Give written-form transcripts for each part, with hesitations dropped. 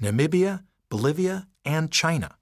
Namibia, Bolivia, and China.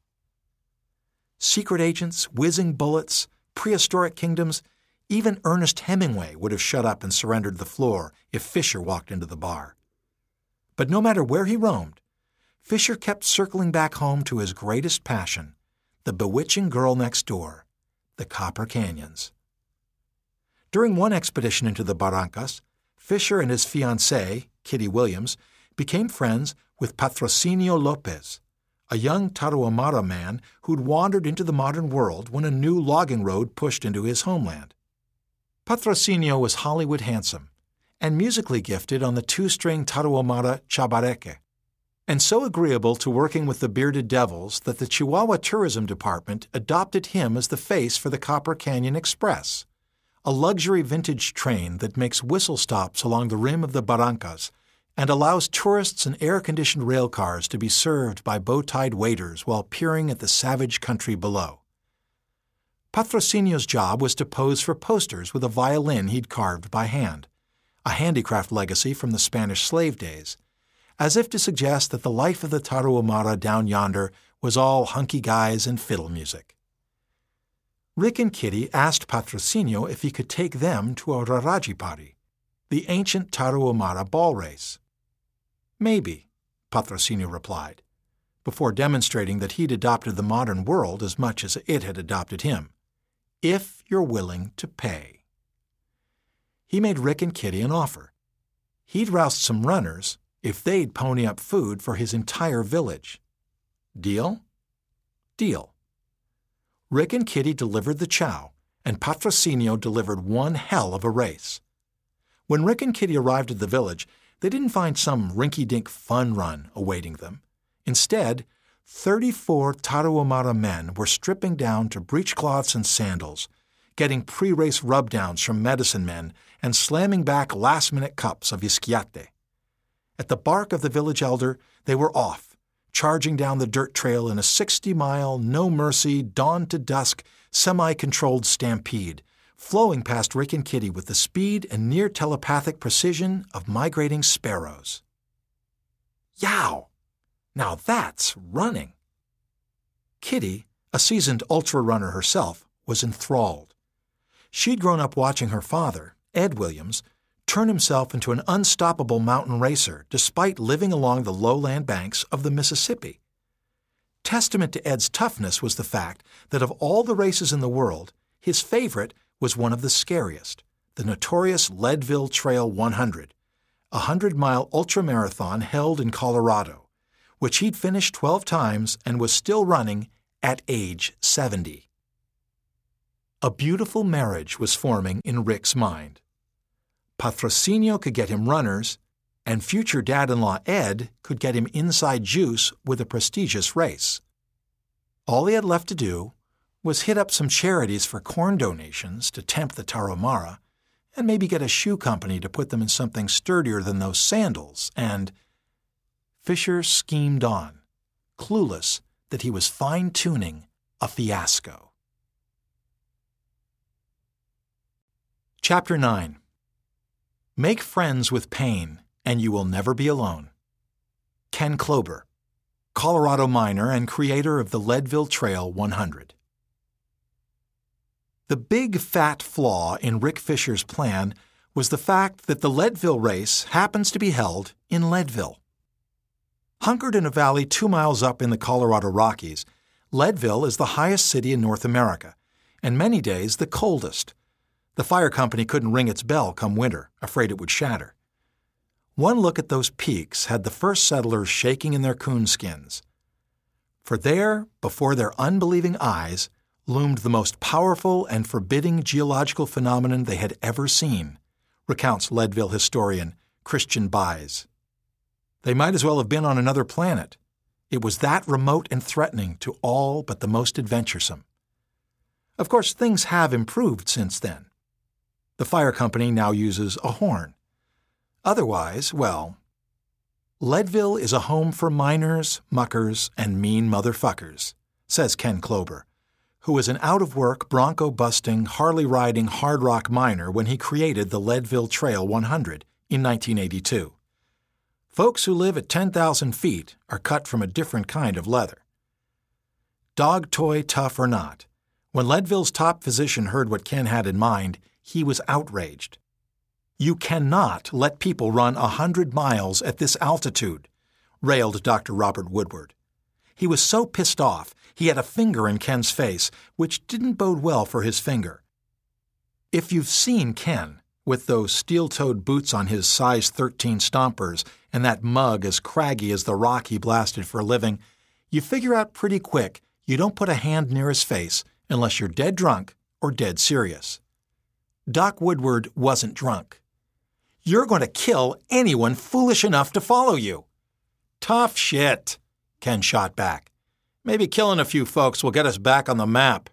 Secret agents, whizzing bullets, prehistoric kingdoms, even Ernest Hemingway would have shut up and surrendered the floor if Fisher walked into the bar. But no matter where he roamed, Fisher kept circling back home to his greatest passion, the bewitching girl next door, the Copper Canyons. During one expedition into the Barrancas, Fisher and his fiancée, Kitty Williams, became friends with Patrocinio Lopez, a young Tarahumara man who'd wandered into the modern world when a new logging road pushed into his homeland. Patrocinio was Hollywood handsome and musically gifted on the two-string Tarahumara chabareque, and so agreeable to working with the Bearded Devils that the Chihuahua Tourism Department adopted him as the face for the Copper Canyon Express, a luxury vintage train that makes whistle stops along the rim of the Barrancas and allows tourists and air-conditioned rail cars to be served by bow-tied waiters while peering at the savage country below. Patrocinio's job was to pose for posters with a violin he'd carved by hand, a handicraft legacy from the Spanish slave days, as if to suggest that the life of the Tarahumara down yonder was all hunky guys and fiddle music. Rick and Kitty asked Patrocinio if he could take them to a Rarajipari, the ancient Tarahumara ball race. Maybe, Patrocinio replied, before demonstrating that he'd adopted the modern world as much as it had adopted him. If you're willing to pay. He made Rick and Kitty an offer. He'd roust some runners if they'd pony up food for his entire village. Deal? Deal. Rick and Kitty delivered the chow, and Patrocinio delivered one hell of a race. When Rick and Kitty arrived at the village, they didn't find some rinky-dink fun run awaiting them. Instead, 34 Tarahumara men were stripping down to breechcloths and sandals, getting pre-race rubdowns from medicine men and slamming back last-minute cups of isquiate. At the bark of the village elder, they were off, charging down the dirt trail in a 60-mile, no-mercy, dawn-to-dusk, semi-controlled stampede, flowing past Rick and Kitty with the speed and near-telepathic precision of migrating sparrows. Yow! Now that's running! Kitty, a seasoned ultra-runner herself, was enthralled. She'd grown up watching her father, Ed Williams, turn himself into an unstoppable mountain racer despite living along the lowland banks of the Mississippi. Testament to Ed's toughness was the fact that of all the races in the world, his favorite was one of the scariest, the notorious Leadville Trail 100, a 100-mile ultramarathon held in Colorado, which he'd finished 12 times and was still running at age 70. A beautiful marriage was forming in Rick's mind. Patrocinio could get him runners, and future dad-in-law Ed could get him inside juice with a prestigious race. All he had left to do was hit up some charities for corn donations to tempt the Tarahumara, and maybe get a shoe company to put them in something sturdier than those sandals, and Fisher schemed on, clueless that he was fine-tuning a fiasco. Chapter 9. Make friends with pain, and you will never be alone. Ken Klober, Colorado miner and creator of the Leadville Trail 100. The big fat flaw in Rick Fisher's plan was the fact that the Leadville race happens to be held in Leadville. Hunkered in a valley 2 miles up in the Colorado Rockies, Leadville is the highest city in North America, and many days the coldest. The fire company couldn't ring its bell come winter, afraid it would shatter. One look at those peaks had the first settlers shaking in their coonskins. For there, before their unbelieving eyes, loomed the most powerful and forbidding geological phenomenon they had ever seen, recounts Leadville historian Christian Buys. They might as well have been on another planet. It was that remote and threatening to all but the most adventuresome. Of course, things have improved since then. The fire company now uses a horn. Otherwise, well, Leadville is a home for miners, muckers, and mean motherfuckers, says Ken Klober, who was an out-of-work, bronco-busting, Harley-riding hard rock miner when he created the Leadville Trail 100 in 1982. Folks who live at 10,000 feet are cut from a different kind of leather. Dog toy tough or not, when Leadville's top physician heard what Ken had in mind, he was outraged. "You cannot let people run 100 miles at this altitude," railed Dr. Robert Woodward. He was so pissed off, he had a finger in Ken's face, which didn't bode well for his finger. If you've seen Ken, with those steel-toed boots on his size 13 stompers and that mug as craggy as the rock he blasted for a living, you figure out pretty quick you don't put a hand near his face unless you're dead drunk or dead serious. Doc Woodward wasn't drunk. "You're going to kill anyone foolish enough to follow you." "Tough shit," Ken shot back. "Maybe killing a few folks will get us back on the map."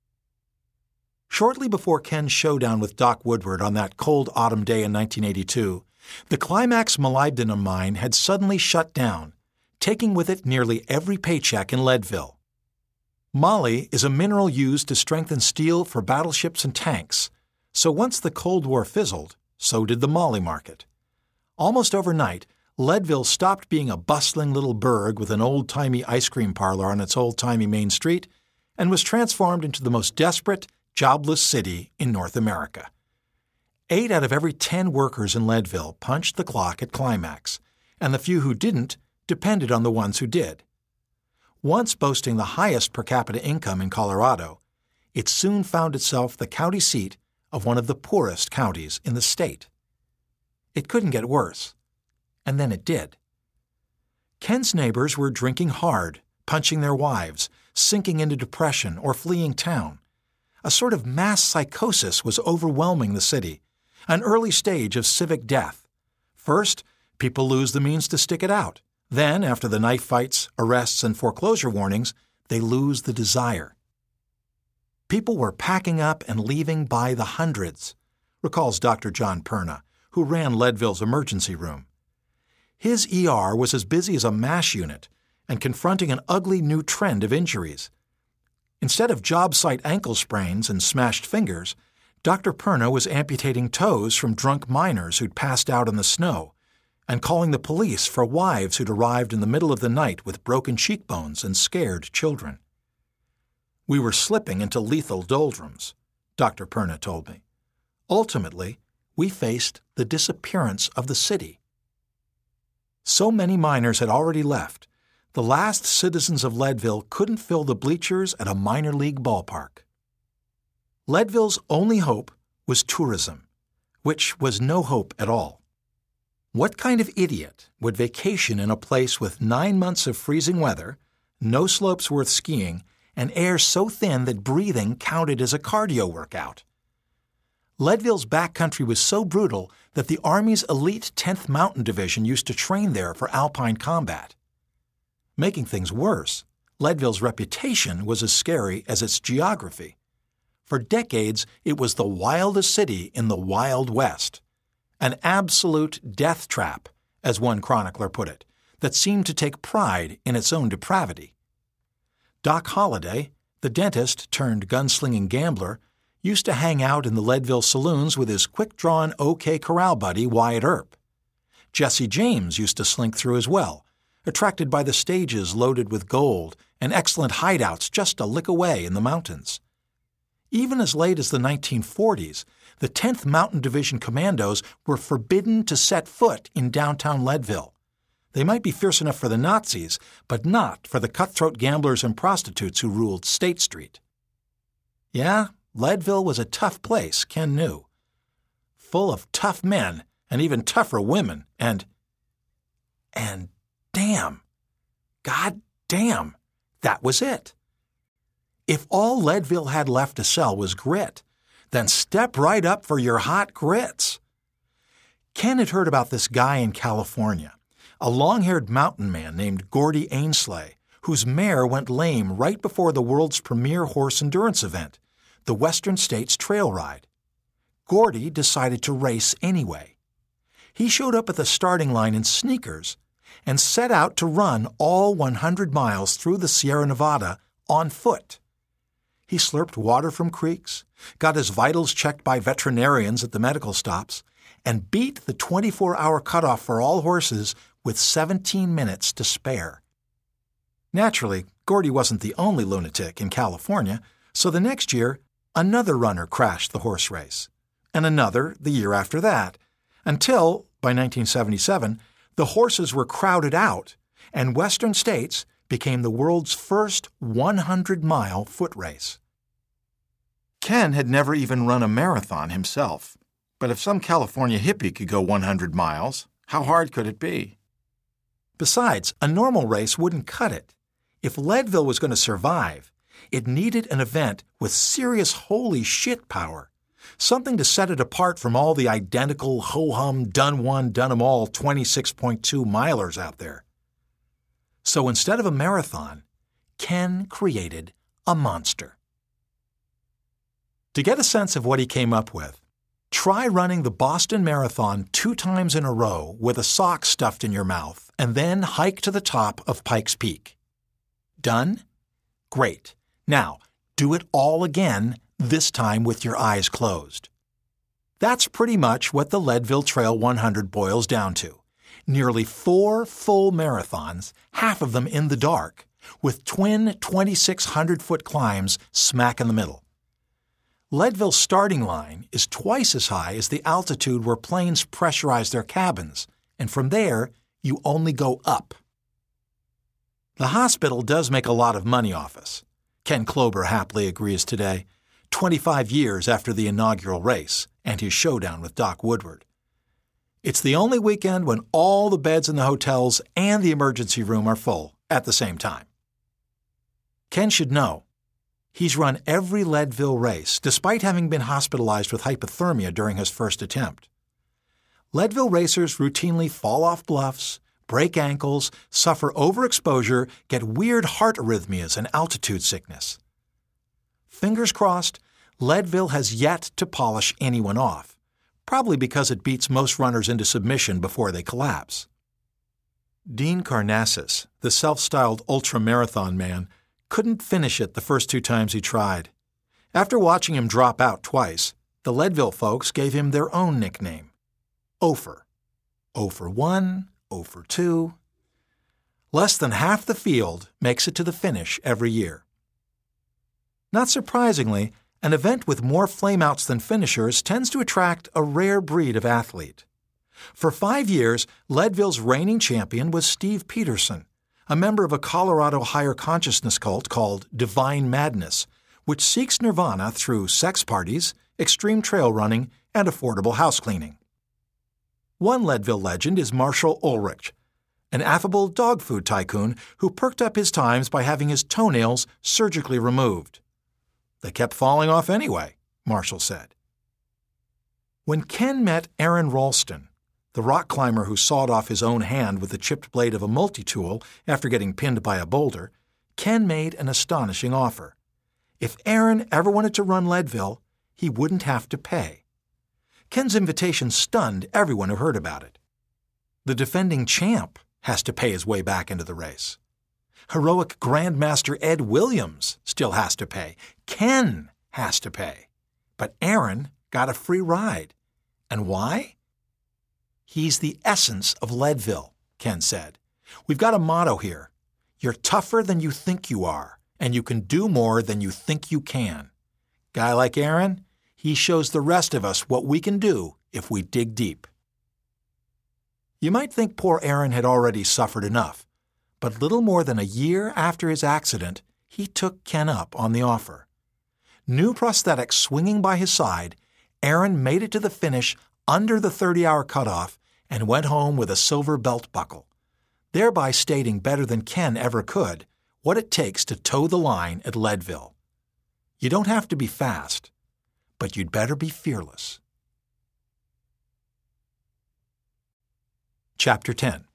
Shortly before Ken's showdown with Doc Woodward on that cold autumn day in 1982, the Climax molybdenum mine had suddenly shut down, taking with it nearly every paycheck in Leadville. Moly is a mineral used to strengthen steel for battleships and tanks, so once the Cold War fizzled, so did the moly market. Almost overnight, Leadville stopped being a bustling little burg with an old-timey ice cream parlor on its old-timey main street and was transformed into the most desperate, jobless city in North America. 8 out of every 10 workers in Leadville punched the clock at Climax, and the few who didn't depended on the ones who did. Once boasting the highest per capita income in Colorado, it soon found itself the county seat of one of the poorest counties in the state. It couldn't get worse, and then it did. Ken's neighbors were drinking hard, punching their wives, sinking into depression, or fleeing town. A sort of mass psychosis was overwhelming the city, an early stage of civic death. First, people lose the means to stick it out. Then, after the knife fights, arrests, and foreclosure warnings, they lose the desire. People were packing up and leaving by the hundreds, recalls Dr. John Perna, who ran Leadville's emergency room. His ER was as busy as a MASH unit and confronting an ugly new trend of injuries. Instead of job site ankle sprains and smashed fingers, Dr. Perna was amputating toes from drunk miners who'd passed out in the snow and calling the police for wives who'd arrived in the middle of the night with broken cheekbones and scared children. "We were slipping into lethal doldrums," Dr. Perna told me. "Ultimately, we faced the disappearance of the city." So many miners had already left, the last citizens of Leadville couldn't fill the bleachers at a minor league ballpark. Leadville's only hope was tourism, which was no hope at all. What kind of idiot would vacation in a place with 9 months of freezing weather, no slopes worth skiing, and air so thin that breathing counted as a cardio workout? Leadville's backcountry was so brutal that the Army's elite 10th Mountain Division used to train there for alpine combat. Making things worse, Leadville's reputation was as scary as its geography. For decades, it was the wildest city in the Wild West. An absolute death trap, as one chronicler put it, that seemed to take pride in its own depravity. Doc Holliday, the dentist turned gunslinging gambler, used to hang out in the Leadville saloons with his quick-drawn OK Corral buddy Wyatt Earp. Jesse James used to slink through as well, attracted by the stages loaded with gold and excellent hideouts just a lick away in the mountains. Even as late as the 1940s, the 10th Mountain Division commandos were forbidden to set foot in downtown Leadville. They might be fierce enough for the Nazis, but not for the cutthroat gamblers and prostitutes who ruled State Street. Yeah, Leadville was a tough place, Ken knew. Full of tough men and even tougher women and damn, God damn, that was it. If all Leadville had left to sell was grit, then step right up for your hot grits. Ken had heard about this guy in California, a long-haired mountain man named Gordy Ainsleigh, whose mare went lame right before the world's premier horse endurance event, the Western States Trail Ride. Gordy decided to race anyway. He showed up at the starting line in sneakers and set out to run all 100 miles through the Sierra Nevada on foot. He slurped water from creeks, got his vitals checked by veterinarians at the medical stops, and beat the 24-hour cutoff for all horses with 17 minutes to spare. Naturally, Gordy wasn't the only lunatic in California, so the next year, another runner crashed the horse race, and another the year after that, until, by 1977, the horses were crowded out, and Western States became the world's first 100-mile foot race. Ken had never even run a marathon himself, but if some California hippie could go 100 miles, how hard could it be? Besides, a normal race wouldn't cut it. If Leadville was going to survive, it needed an event with serious holy shit power, something to set it apart from all the identical ho-hum, done-one, done-em-all 26.2 milers out there. So instead of a marathon, Ken created a monster. To get a sense of what he came up with, try running the Boston Marathon 2 times in a row with a sock stuffed in your mouth and then hike to the top of Pikes Peak. Done? Great. Now, do it all again, this time with your eyes closed. That's pretty much what the Leadville Trail 100 boils down to. Nearly 4 full marathons, half of them in the dark, with twin 2,600-foot climbs smack in the middle. Leadville's starting line is twice as high as the altitude where planes pressurize their cabins, and from there, you only go up. The hospital does make a lot of money off us. Ken Klober happily agrees today, 25 years after the inaugural race and his showdown with Doc Woodward. It's the only weekend when all the beds in the hotels and the emergency room are full at the same time. Ken should know. He's run every Leadville race despite having been hospitalized with hypothermia during his first attempt. Leadville racers routinely fall off bluffs, break ankles, suffer overexposure, get weird heart arrhythmias and altitude sickness. Fingers crossed, Leadville has yet to polish anyone off, probably because it beats most runners into submission before they collapse. Dean Karnassus, the self-styled ultra-marathon man, couldn't finish it the first 2 times he tried. After watching him drop out twice, the Leadville folks gave him their own nickname, Ofer. 0 for 1, 0 for 2. Less than half the field makes it to the finish every year. Not surprisingly, an event with more flameouts than finishers tends to attract a rare breed of athlete. For 5 years, Leadville's reigning champion was Steve Peterson, a member of a Colorado higher consciousness cult called Divine Madness, which seeks nirvana through sex parties, extreme trail running, and affordable house cleaning. One Leadville legend is Marshall Ulrich, an affable dog food tycoon who perked up his times by having his toenails surgically removed. They kept falling off anyway, Marshall said. When Ken met Aaron Ralston, the rock climber who sawed off his own hand with the chipped blade of a multi-tool after getting pinned by a boulder, Ken made an astonishing offer. If Aaron ever wanted to run Leadville, he wouldn't have to pay. Ken's invitation stunned everyone who heard about it. The defending champ has to pay his way back into the race. Heroic Grandmaster Ed Williams still has to pay. Ken has to pay. But Aaron got a free ride. And why? He's the essence of Leadville, Ken said. We've got a motto here. You're tougher than you think you are, and you can do more than you think you can. Guy like Aaron, he shows the rest of us what we can do if we dig deep. You might think poor Aaron had already suffered enough, but little more than a year after his accident, he took Ken up on the offer. New prosthetics swinging by his side, Aaron made it to the finish under the 30-hour cutoff and went home with a silver belt buckle, thereby stating better than Ken ever could what it takes to toe the line at Leadville. You don't have to be fast, but you'd better be fearless. Chapter 10.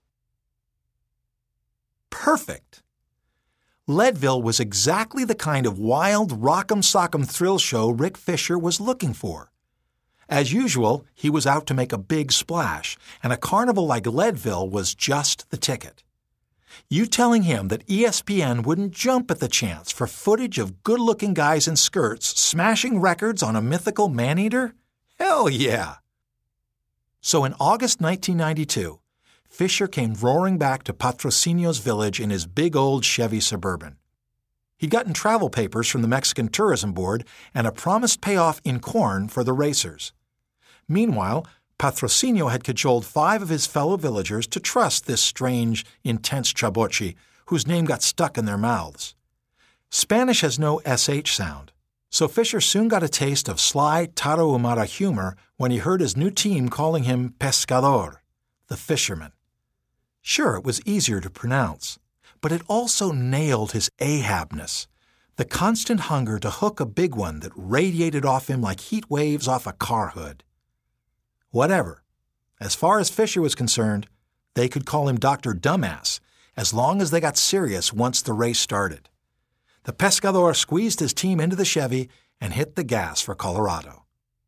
Perfect! Leadville was exactly the kind of wild rock'em sock'em thrill show Rick Fisher was looking for. As usual, he was out to make a big splash, and a carnival like Leadville was just the ticket. You telling him that ESPN wouldn't jump at the chance for footage of good-looking guys in skirts smashing records on a mythical man-eater? Hell yeah! So in August 1992, Fisher came roaring back to Patrocinio's village in his big old Chevy Suburban. He'd gotten travel papers from the Mexican Tourism Board and a promised payoff in corn for the racers. Meanwhile, Patrocinio had cajoled 5 of his fellow villagers to trust this strange, intense Chabochi, whose name got stuck in their mouths. Spanish has no SH sound, so Fisher soon got a taste of sly Tarahumara humor when he heard his new team calling him Pescador, the fisherman. Sure, it was easier to pronounce, but it also nailed his Ahabness, the constant hunger to hook a big one that radiated off him like heat waves off a car hood. Whatever. As far as Fisher was concerned, they could call him Dr. Dumbass as long as they got serious once the race started. The Pescador squeezed his team into the Chevy and hit the gas for Colorado.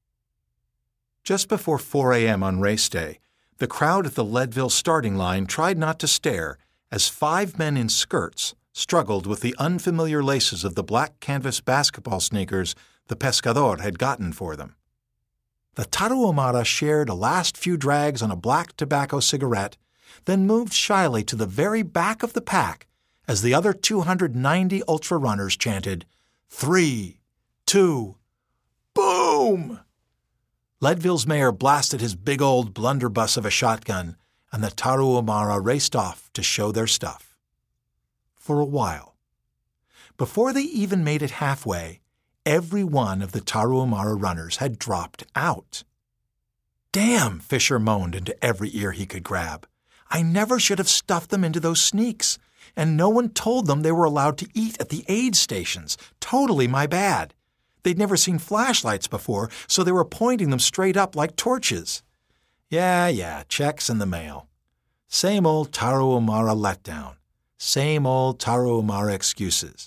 Just before 4 a.m. on race day, the crowd at the Leadville starting line tried not to stare as 5 men in skirts struggled with the unfamiliar laces of the black canvas basketball sneakers the Pescador had gotten for them. The Tarahumara shared a last few drags on a black tobacco cigarette, then moved shyly to the very back of the pack as the other 290 ultra runners chanted, 3, 2, boom! Leadville's mayor blasted his big old blunderbuss of a shotgun, and the Tarahumara raced off to show their stuff. For a while. Before they even made it halfway, every one of the Tarahumara runners had dropped out. Damn, Fisher moaned into every ear he could grab. I never should have stuffed them into those sneaks, and no one told them they were allowed to eat at the aid stations. Totally my bad. They'd never seen flashlights before, so they were pointing them straight up like torches. Yeah, checks in the mail. Same old Tarahumara letdown. Same old Tarahumara excuses.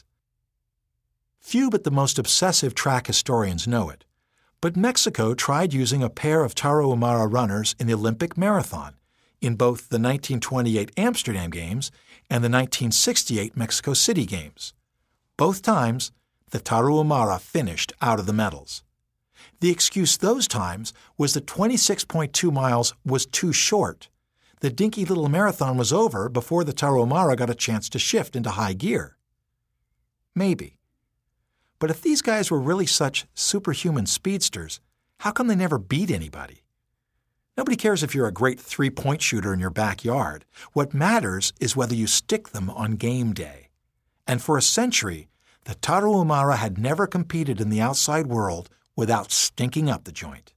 Few but the most obsessive track historians know it, but Mexico tried using a pair of Tarahumara runners in the Olympic marathon in both the 1928 Amsterdam Games and the 1968 Mexico City Games. Both times, the Tarahumara finished out of the medals. The excuse those times was that 26.2 miles was too short. The dinky little marathon was over before the Tarahumara got a chance to shift into high gear. Maybe. But if these guys were really such superhuman speedsters, how come they never beat anybody? Nobody cares if you're a great three-point shooter in your backyard. What matters is whether you stick them on game day. And for a century, the Tarahumara had never competed in the outside world without stinking up the joint.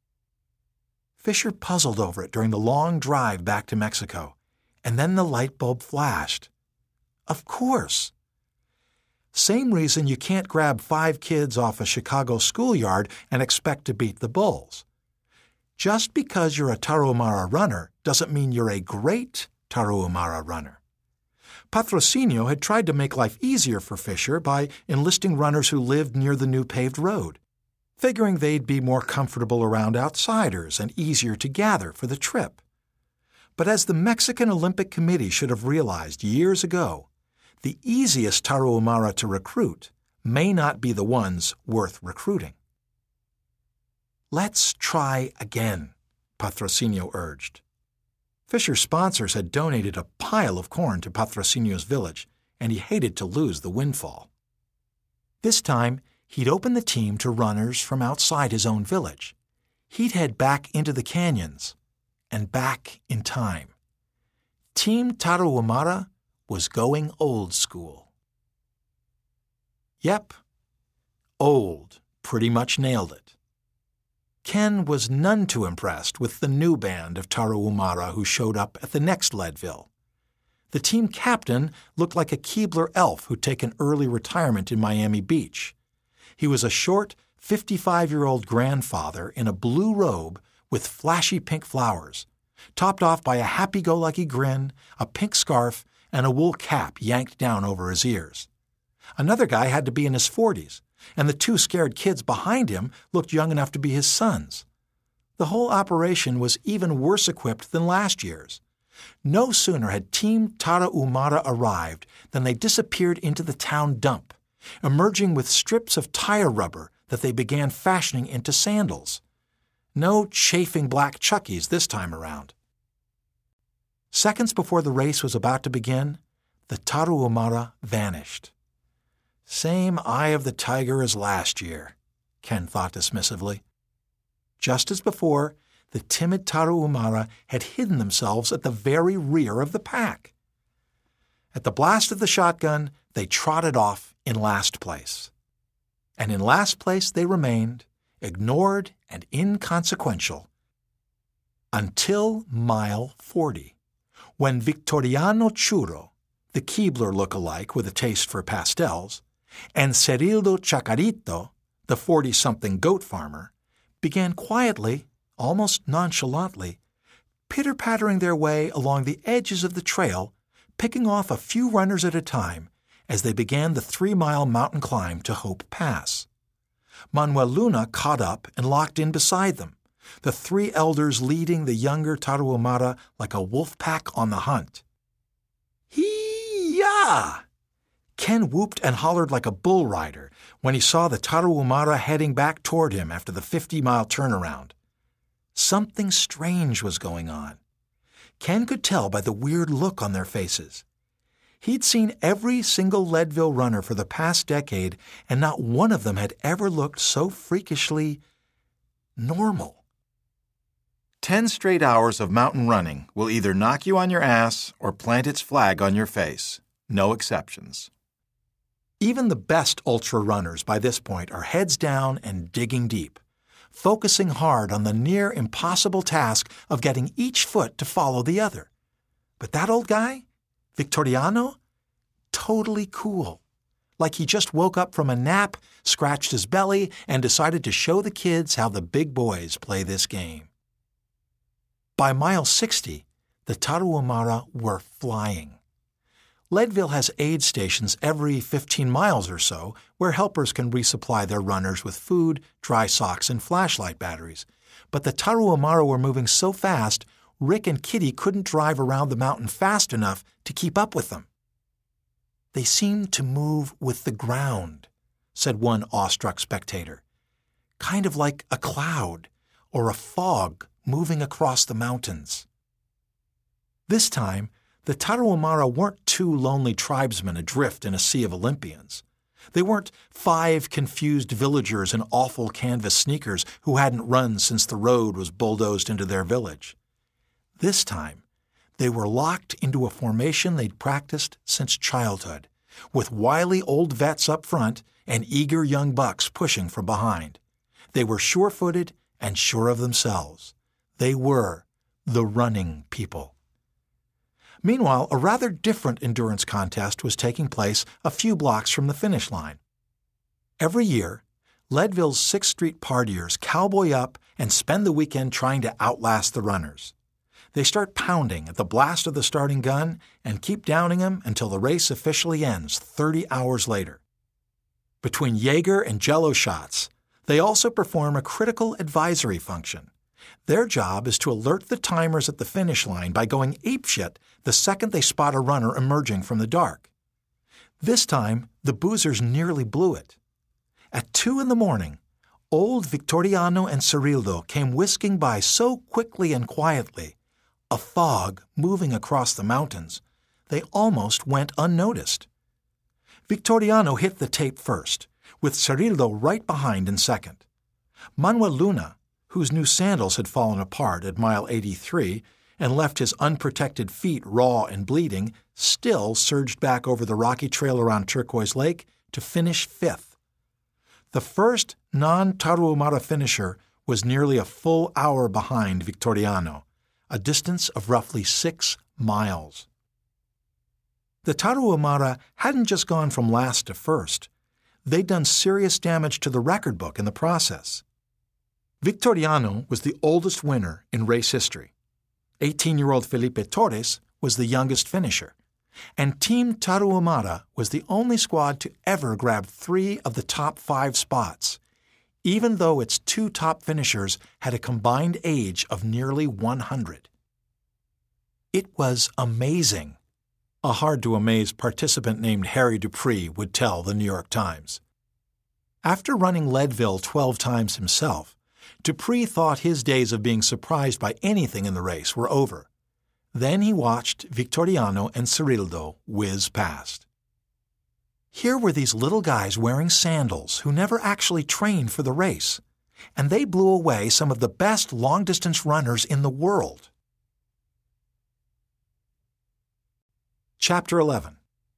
Fisher puzzled over it during the long drive back to Mexico, and then the light bulb flashed. Of course. Same reason you can't grab 5 kids off a Chicago schoolyard and expect to beat the Bulls. Just because you're a Tarahumara runner doesn't mean you're a great Tarahumara runner. Patrocinio had tried to make life easier for Fisher by enlisting runners who lived near the new paved road, figuring they'd be more comfortable around outsiders and easier to gather for the trip. But as the Mexican Olympic Committee should have realized years ago, the easiest Tarahumara to recruit may not be the ones worth recruiting. Let's try again, Patrocinio urged. Fisher's sponsors had donated a pile of corn to Patrocinio's village, and he hated to lose the windfall. This time, he'd open the team to runners from outside his own village. He'd head back into the canyons and back in time. Team Tarahumara was going old school. Yep, old pretty much nailed it. Ken was none too impressed with the new band of Tarahumara who showed up at the next Leadville. The team captain looked like a Keebler elf who'd taken early retirement in Miami Beach. He was a short, 55-year-old grandfather in a blue robe with flashy pink flowers, topped off by a happy-go-lucky grin, a pink scarf, and a wool cap yanked down over his ears. Another guy had to be in his 40s, and the 2 scared kids behind him looked young enough to be his sons. The whole operation was even worse equipped than last year's. No sooner had Team Tarahumara arrived than they disappeared into the town dump, emerging with strips of tire rubber that they began fashioning into sandals. No chafing black Chuckies this time around. Seconds before the race was about to begin, the Tarahumara vanished. Same eye of the tiger as last year, Ken thought dismissively. Just as before, the timid Tarahumara had hidden themselves at the very rear of the pack. At the blast of the shotgun, they trotted off in last place. And in last place they remained, ignored and inconsequential, until mile 40, when Victoriano Churro, the Keebler look-alike with a taste for pastels, and Cerildo Chacarito, the 40-something goat farmer, began quietly, almost nonchalantly, pitter-pattering their way along the edges of the trail, picking off a few runners at a time as they began the 3-mile mountain climb to Hope Pass. Manuel Luna caught up and locked in beside them, the 3 elders leading the younger Tarahumara like a wolf pack on the hunt. Hee-yah! Ken whooped and hollered like a bull rider when he saw the Tarahumara heading back toward him after the 50-mile turnaround. Something strange was going on. Ken could tell by the weird look on their faces. He'd seen every single Leadville runner for the past decade, and not one of them had ever looked so freakishly normal. 10 straight hours of mountain running will either knock you on your ass or plant its flag on your face. No exceptions. Even the best ultra runners by this point are heads down and digging deep, focusing hard on the near impossible task of getting each foot to follow the other. But that old guy, Victoriano, totally cool. Like he just woke up from a nap, scratched his belly, and decided to show the kids how the big boys play this game. By mile 60, the Tarahumara were flying. Leadville has aid stations every 15 miles or so where helpers can resupply their runners with food, dry socks, and flashlight batteries. But the Tarahumara were moving so fast, Rick and Kitty couldn't drive around the mountain fast enough to keep up with them. They seemed to move with the ground, said one awestruck spectator. Kind of like a cloud or a fog moving across the mountains. This time, the Tarahumara weren't 2 lonely tribesmen adrift in a sea of Olympians. They weren't 5 confused villagers in awful canvas sneakers who hadn't run since the road was bulldozed into their village. This time, they were locked into a formation they'd practiced since childhood, with wily old vets up front and eager young bucks pushing from behind. They were sure-footed and sure of themselves. They were the running people. Meanwhile, a rather different endurance contest was taking place a few blocks from the finish line. Every year, Leadville's 6th Street partiers cowboy up and spend the weekend trying to outlast the runners. They start pounding at the blast of the starting gun and keep downing them until the race officially ends 30 hours later. Between Jaeger and Jell-O shots, they also perform a critical advisory function. Their job is to alert the timers at the finish line by going apeshit the second they spot a runner emerging from the dark. This time, the boozers nearly blew it. At 2 a.m, old Victoriano and Cerildo came whisking by so quickly and quietly, a fog moving across the mountains, they almost went unnoticed. Victoriano hit the tape first, with Cerildo right behind in second. Manuel Luna, whose new sandals had fallen apart at mile 83 and left his unprotected feet raw and bleeding, still surged back over the rocky trail around Turquoise Lake to finish 5th. The first non-Tarahumara finisher was nearly a full hour behind Victoriano, a distance of roughly 6 miles. The Tarahumara hadn't just gone from last to first. They'd done serious damage to the record book in the process. Victoriano was the oldest winner in race history. 18-year-old Felipe Torres was the youngest finisher. And Team Tarahumara was the only squad to ever grab 3 of the top 5 spots, even though its 2 top finishers had a combined age of nearly 100. It was amazing, a hard-to-amaze participant named Harry Dupree would tell the New York Times. After running Leadville 12 times himself, Dupree thought his days of being surprised by anything in the race were over. Then he watched Victoriano and Cirildo whiz past. Here were these little guys wearing sandals who never actually trained for the race, and they blew away some of the best long-distance runners in the world. Chapter 11.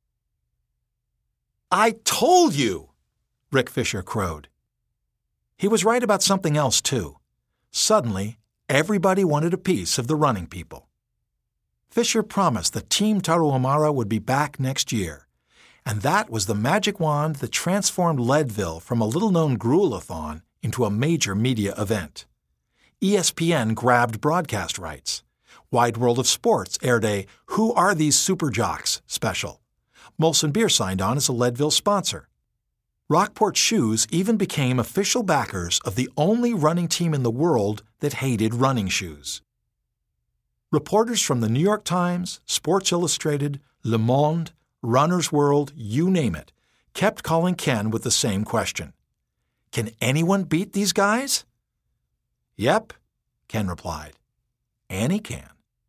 "I told you!" Rick Fisher crowed. He was right about something else, too. Suddenly, everybody wanted a piece of the running people. Fisher promised that Team Tarahumara would be back next year, and that was the magic wand that transformed Leadville from a little-known gruel-a-thon into a major media event. ESPN grabbed broadcast rights. Wide World of Sports aired a Who Are These Super Jocks special. Molson Beer signed on as a Leadville sponsor. Rockport Shoes even became official backers of the only running team in the world that hated running shoes. Reporters from the New York Times, Sports Illustrated, Le Monde, Runner's World, you name it, kept calling Ken with the same question. "Can anyone beat these guys?" "Yep," Ken replied. "Annie can."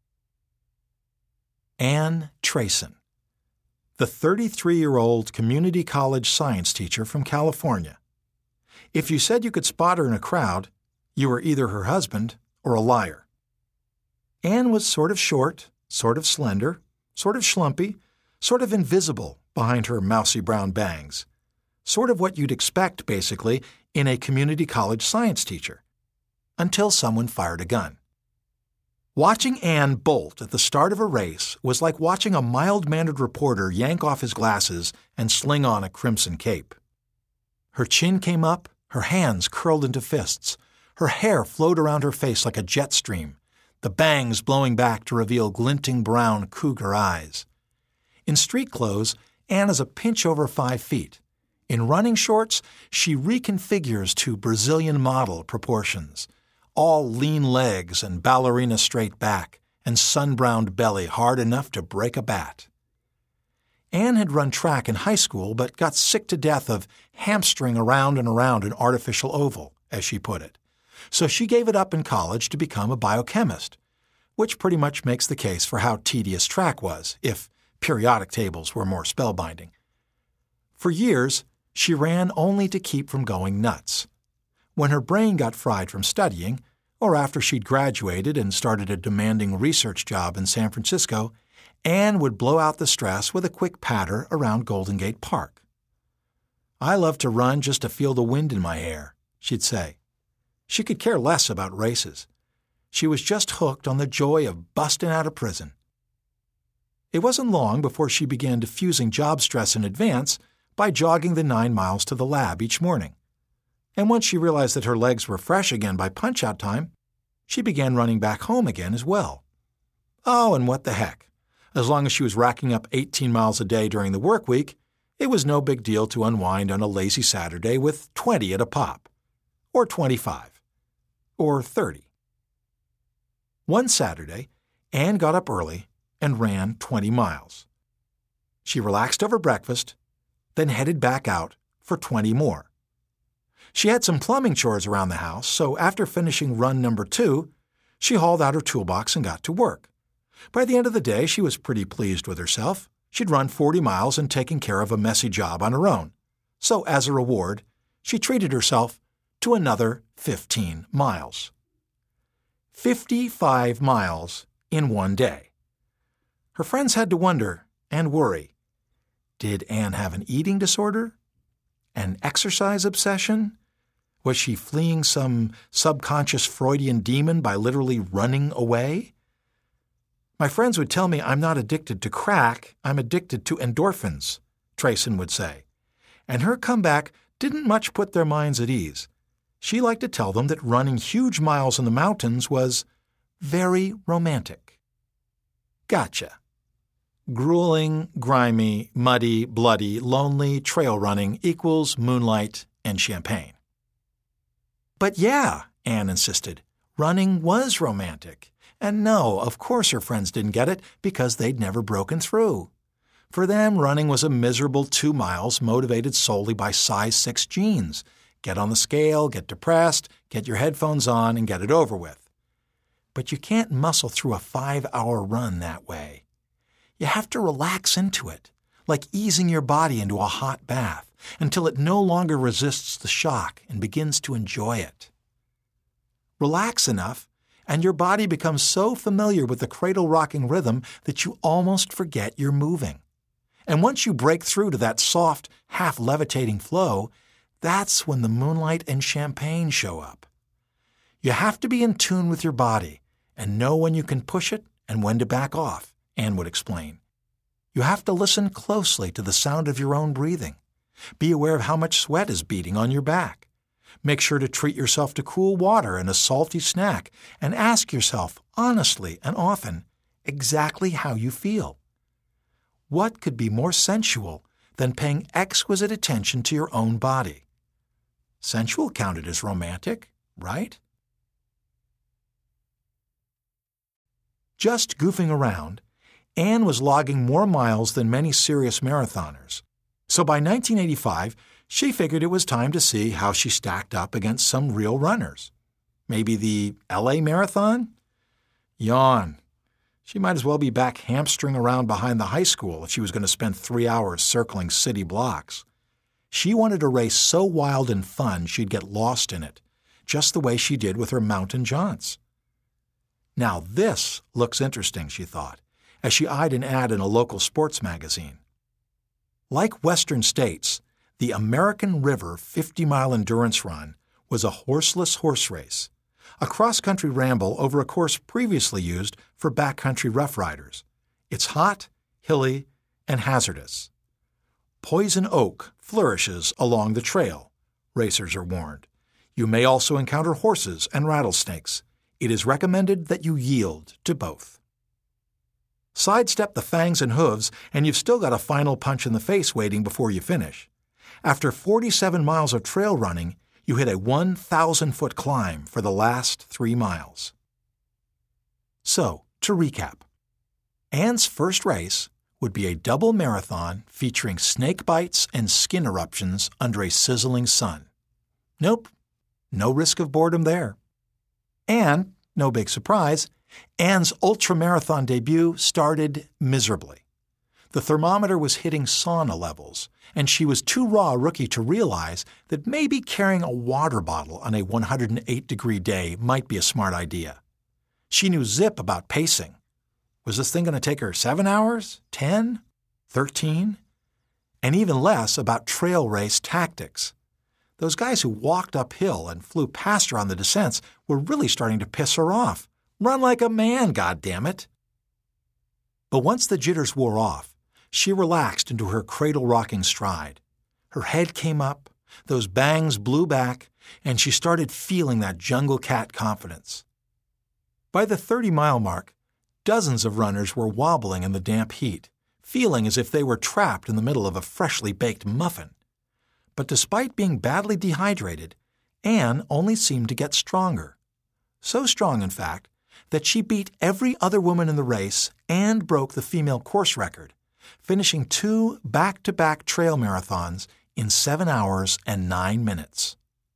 Ann Trayson, the 33-year-old community college science teacher from California. If you said you could spot her in a crowd, you were either her husband or a liar. Ann was sort of short, sort of slender, sort of schlumpy, sort of invisible behind her mousy brown bangs. Sort of what you'd expect, basically, in a community college science teacher. Until someone fired a gun. Watching Ann bolt at the start of a race was like watching a mild-mannered reporter yank off his glasses and sling on a crimson cape. Her chin came up, her hands curled into fists, her hair flowed around her face like a jet stream, the bangs blowing back to reveal glinting brown cougar eyes. In street clothes, Ann is a pinch over 5 feet. In running shorts, she reconfigures to Brazilian model proportions. All lean legs and ballerina straight back, and sun-browned belly hard enough to break a bat. Ann had run track in high school but got sick to death of hamstring around and around an artificial oval, as she put it. So she gave it up in college to become a biochemist, which pretty much makes the case for how tedious track was, if periodic tables were more spellbinding. For years, she ran only to keep from going nuts. When her brain got fried from studying, or after she'd graduated and started a demanding research job in San Francisco, Ann would blow out the stress with a quick patter around Golden Gate Park. "I love to run just to feel the wind in my hair," she'd say. She could care less about races. She was just hooked on the joy of busting out of prison. It wasn't long before she began diffusing job stress in advance by jogging the 9 miles to the lab each morning. And once she realized that her legs were fresh again by punch-out time, she began running back home again as well. Oh, and what the heck. As long as she was racking up 18 miles a day during the work week, it was no big deal to unwind on a lazy Saturday with 20 at a pop. Or 25. Or 30. One Saturday, Ann got up early and ran 20 miles. She relaxed over breakfast, then headed back out for 20 more. She had some plumbing chores around the house, so after finishing run number 2, she hauled out her toolbox and got to work. By the end of the day, she was pretty pleased with herself. She'd run 40 miles and taken care of a messy job on her own. So as a reward, she treated herself to another 15 miles. 55 miles in one day. Her friends had to wonder and worry. Did Ann have an eating disorder? An exercise obsession? Was she fleeing some subconscious Freudian demon by literally running away? My friends would tell me I'm not addicted to crack, I'm addicted to endorphins, Trayson would say. And her comeback didn't much put their minds at ease. She liked to tell them that running huge miles in the mountains was very romantic. Gotcha. Grueling, grimy, muddy, bloody, lonely trail running equals moonlight and champagne. But yeah, Ann insisted, running was romantic. And no, of course her friends didn't get it because they'd never broken through. For them, running was a miserable 2 miles motivated solely by size 6 jeans. Get on the scale, get depressed, get your headphones on, and get it over with. But you can't muscle through a 5-hour run that way. You have to relax into it, like easing your body into a hot bath, until it no longer resists the shock and begins to enjoy it. Relax enough, and your body becomes so familiar with the cradle-rocking rhythm that you almost forget you're moving. And once you break through to that soft, half-levitating flow, that's when the moonlight and champagne show up. You have to be in tune with your body and know when you can push it and when to back off, Anne would explain. You have to listen closely to the sound of your own breathing. Be aware of how much sweat is beading on your back. Make sure to treat yourself to cool water and a salty snack, and ask yourself, honestly and often, exactly how you feel. What could be more sensual than paying exquisite attention to your own body? Sensual counted as romantic, right? Just goofing around, Anne was logging more miles than many serious marathoners. So by 1985, she figured it was time to see how she stacked up against some real runners. Maybe the LA Marathon? Yawn. She might as well be back hamstering around behind the high school if she was going to spend 3 hours circling city blocks. She wanted a race so wild and fun she'd get lost in it, just the way she did with her mountain jaunts. Now this looks interesting, she thought, as she eyed an ad in a local sports magazine. Like Western States, the American River 50-mile endurance run was a horseless horse race, a cross-country ramble over a course previously used for backcountry rough riders. It's hot, hilly, and hazardous. Poison oak flourishes along the trail, racers are warned. You may also encounter horses and rattlesnakes. It is recommended that you yield to both. Sidestep the fangs and hooves, and you've still got a final punch in the face waiting before you finish. After 47 miles of trail running, you hit a 1,000-foot climb for the last 3 miles. So, to recap, Anne's first race would be a double marathon featuring snake bites and skin eruptions under a sizzling sun. Nope, no risk of boredom there. And, no big surprise, Anne's ultramarathon debut started miserably. The thermometer was hitting sauna levels, and she was too raw a rookie to realize that maybe carrying a water bottle on a 108-degree day might be a smart idea. She knew zip about pacing. Was this thing going to take her 7 hours, 10, 13? And even less about trail race tactics. Those guys who walked uphill and flew past her on the descents were really starting to piss her off. Run like a man, goddammit! But once the jitters wore off, she relaxed into her cradle-rocking stride. Her head came up, those bangs blew back, and she started feeling that jungle cat confidence. By the 30-mile mark, dozens of runners were wobbling in the damp heat, feeling as if they were trapped in the middle of a freshly baked muffin. But despite being badly dehydrated, Anne only seemed to get stronger. So strong, in fact, that she beat every other woman in the race and broke the female course record, finishing 2 back-to-back trail marathons in 7 hours and 9 minutes.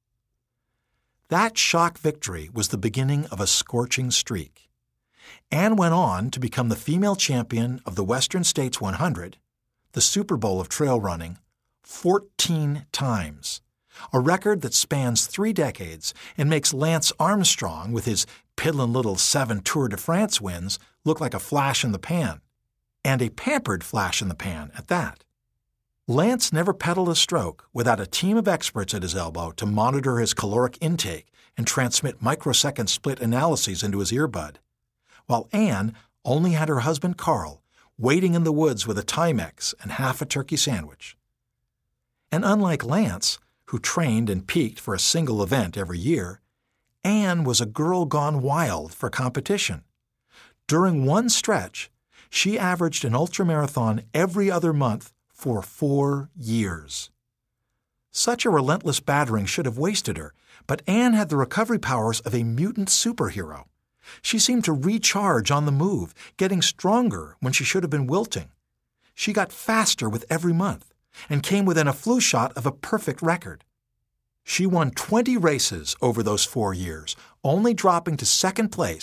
That shock victory was the beginning of a scorching streak. Anne went on to become the female champion of the Western States 100, the Super Bowl of trail running, 14 times, a record that spans 3 decades and makes Lance Armstrong, with his piddling little 7 Tour de France wins, look like a flash in the pan, and a pampered flash in the pan at that. Lance never pedaled a stroke without a team of experts at his elbow to monitor his caloric intake and transmit microsecond split analyses into his earbud, while Anne only had her husband Carl waiting in the woods with a Timex and half a turkey sandwich. And unlike Lance, who trained and peaked for a single event every year, Anne was a girl gone wild for competition. During one stretch, she averaged an ultramarathon every other month for 4 years. Such a relentless battering should have wasted her, but Anne had the recovery powers of a mutant superhero. She seemed to recharge on the move, getting stronger when she should have been wilting. She got faster with every month and came within a flu shot of a perfect record. She won 20 races over those 4 years, only dropping to second place,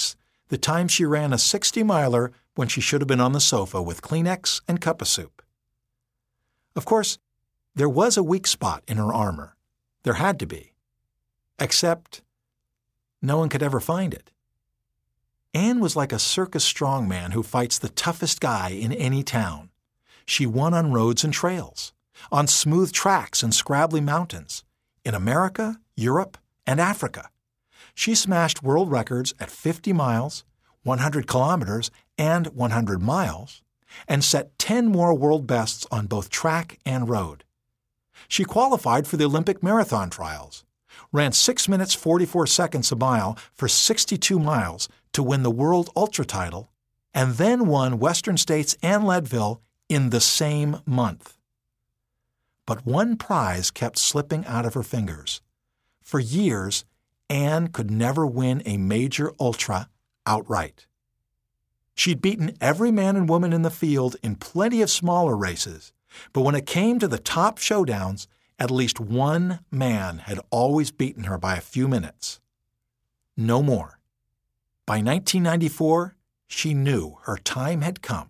the time she ran a 60-miler when she should have been on the sofa with Kleenex and cup of soup. Of course, there was a weak spot in her armor. There had to be. Except no one could ever find it. Anne was like a circus strongman who fights the toughest guy in any town. She won on roads and trails, on smooth tracks and scrabbly mountains, in America, Europe, and Africa. She smashed world records at 50 miles, 100 kilometers, and 100 miles, and set 10 more world bests on both track and road. She qualified for the Olympic marathon trials, ran 6 minutes 44 seconds a mile for 62 miles to win the world ultra title, and then won Western States and Leadville in the same month. But one prize kept slipping out of her fingers. For years, Anne could never win a major ultra outright. She'd beaten every man and woman in the field in plenty of smaller races, but when it came to the top showdowns, at least one man had always beaten her by a few minutes. No more. By 1994, she knew her time had come.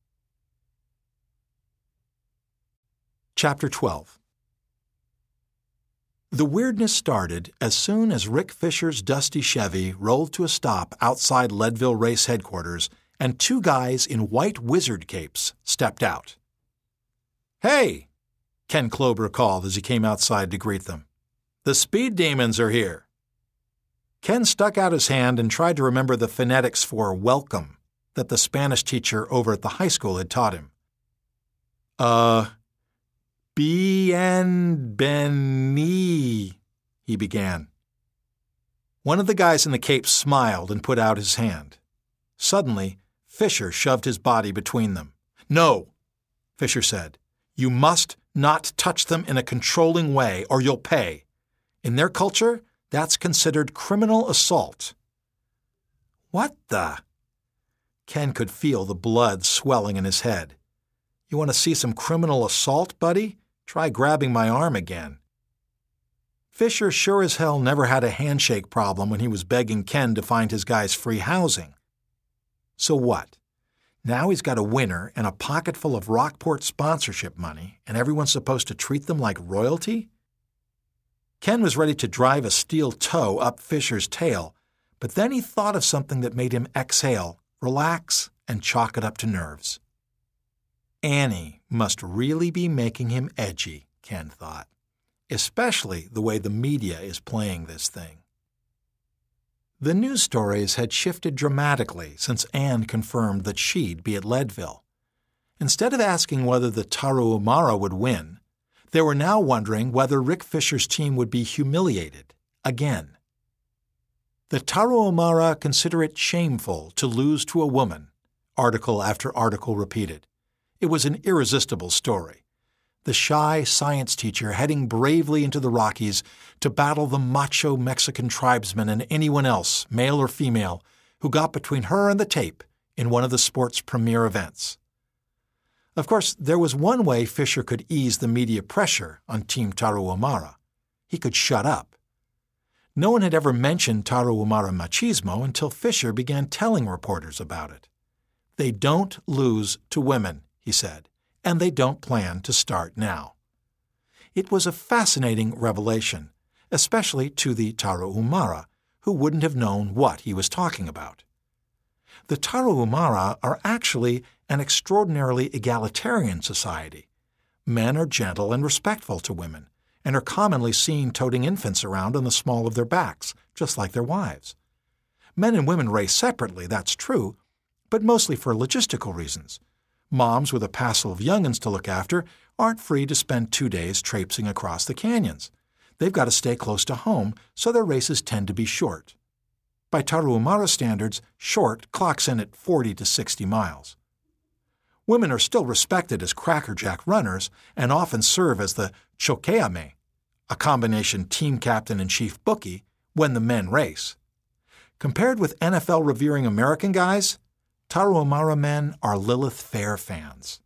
Chapter 12. The weirdness started as soon as Rick Fisher's dusty Chevy rolled to a stop outside Leadville Race headquarters and two guys in white wizard capes stepped out. "Hey!" Ken Klober called as he came outside to greet them. "The Speed Demons are here." Ken stuck out his hand and tried to remember the phonetics for welcome that the Spanish teacher over at the high school had taught him. Bienveni, he began. One of the guys in the cape smiled and put out his hand. Suddenly, Fisher shoved his body between them. "No," Fisher said. "You must not touch them in a controlling way or you'll pay. In their culture, that's considered criminal assault." "What the?" Ken could feel the blood swelling in his head. "You want to see some criminal assault, buddy? Try grabbing my arm again." Fisher sure as hell never had a handshake problem when he was begging Ken to find his guys free housing. So what? Now he's got a winner and a pocket full of Rockport sponsorship money, and everyone's supposed to treat them like royalty? Ken was ready to drive a steel toe up Fisher's tail, but then he thought of something that made him exhale, relax, and chalk it up to nerves. Annie must really be making him edgy, Ken thought, especially the way the media is playing this thing. The news stories had shifted dramatically since Anne confirmed that she'd be at Leadville. Instead of asking whether the Tarahumara would win, they were now wondering whether Rick Fisher's team would be humiliated again. The Tarahumara consider it shameful to lose to a woman, article after article repeated. It was an irresistible story. The shy science teacher heading bravely into the Rockies to battle the macho Mexican tribesmen and anyone else, male or female, who got between her and the tape in one of the sport's premier events. Of course, there was one way Fisher could ease the media pressure on Team Tarahumara. He could shut up. No one had ever mentioned Tarahumara machismo until Fisher began telling reporters about it. "They don't lose to women," he said, "and they don't plan to start now." It was a fascinating revelation, especially to the Tarahumara, who wouldn't have known what he was talking about. The Tarahumara are actually an extraordinarily egalitarian society. Men are gentle and respectful to women, and are commonly seen toting infants around on the small of their backs, just like their wives. Men and women race separately, that's true, but mostly for logistical reasons. Moms with a passel of young'uns to look after aren't free to spend 2 days traipsing across the canyons. They've got to stay close to home, so their races tend to be short. By Tarahumara standards, short clocks in at 40 to 60 miles. Women are still respected as crackerjack runners and often serve as the chokeame, a combination team captain and chief bookie, when the men race. Compared with NFL-revering American guys, Tarahumara men are Lilith Fair fans.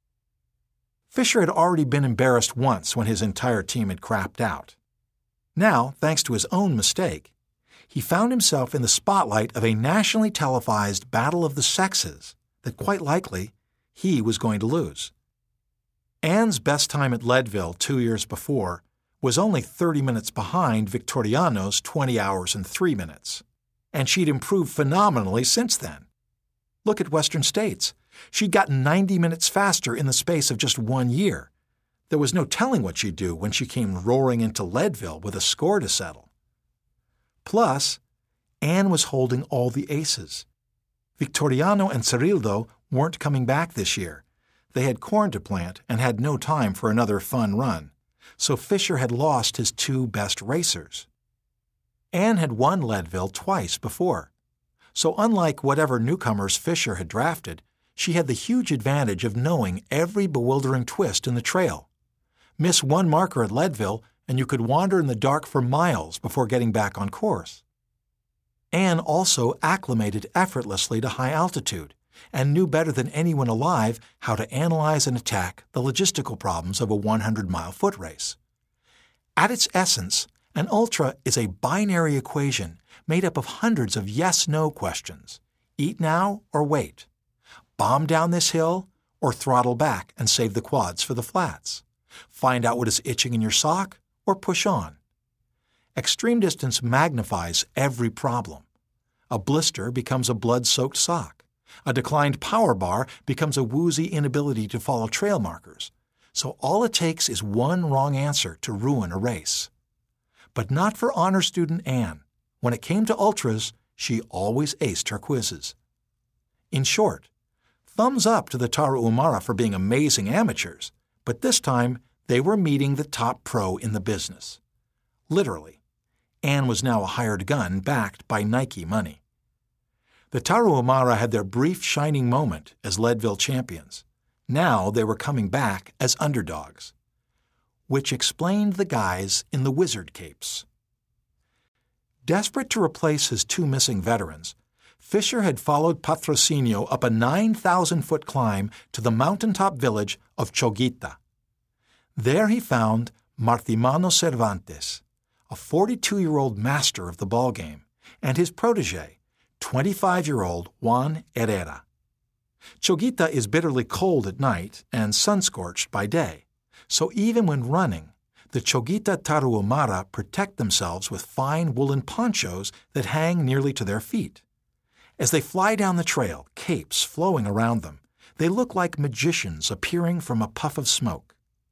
Fisher had already been embarrassed once when his entire team had crapped out. Now, thanks to his own mistake, he found himself in the spotlight of a nationally televised battle of the sexes that quite likely he was going to lose. Anne's best time at Leadville 2 years before was only 30 minutes behind Victoriano's 20 hours and 3 minutes, and she'd improved phenomenally since then. Look at Western States. She'd gotten 90 minutes faster in the space of just 1 year. There was no telling what she'd do when she came roaring into Leadville with a score to settle. Plus, Anne was holding all the aces. Victoriano and Cirildo weren't coming back this year. They had corn to plant and had no time for another fun run, so Fisher had lost his 2 best racers. Anne had won Leadville twice before, so unlike whatever newcomers Fisher had drafted, she had the huge advantage of knowing every bewildering twist in the trail. Miss one marker at Leadville, and you could wander in the dark for miles before getting back on course. Anne also acclimated effortlessly to high altitude and knew better than anyone alive how to analyze and attack the logistical problems of a 100-mile foot race. At its essence, an ultra is a binary equation made up of hundreds of yes-no questions. Eat now or wait. Bomb down this hill or throttle back and save the quads for the flats. Find out what is itching in your sock or push on. Extreme distance magnifies every problem. A blister becomes a blood-soaked sock. A declined power bar becomes a woozy inability to follow trail markers. So all it takes is one wrong answer to ruin a race. But not for honor student Anne. When it came to ultras, she always aced her quizzes. In short, thumbs up to the Tarahumara for being amazing amateurs, but this time they were meeting the top pro in the business. Literally. Anne was now a hired gun backed by Nike money. The Tarahumara had their brief shining moment as Leadville champions. Now they were coming back as underdogs, which explained the guys in the wizard capes. Desperate to replace his 2 missing veterans, Fisher had followed Patrocinio up a 9,000-foot climb to the mountaintop village of Choguita. There he found Martimano Cervantes, a 42-year-old master of the ballgame, and his protege, 25-year-old Juan Herrera. Choguita is bitterly cold at night and sun-scorched by day, so even when running, the Choguita Tarahumara protect themselves with fine woolen ponchos that hang nearly to their feet. As they fly down the trail, capes flowing around them, they look like magicians appearing from a puff of smoke.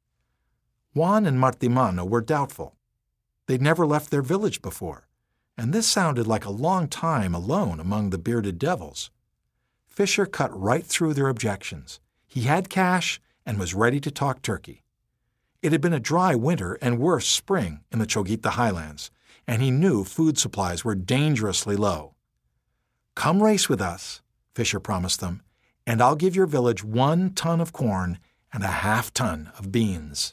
Juan and Martimano were doubtful. They'd never left their village before, and this sounded like a long time alone among the bearded devils. Fisher cut right through their objections. He had cash and was ready to talk turkey. It had been a dry winter and worse spring in the Choguita highlands, and he knew food supplies were dangerously low. "Come race with us," Fisher promised them, "and I'll give your village 1 ton of corn and a half ton of beans."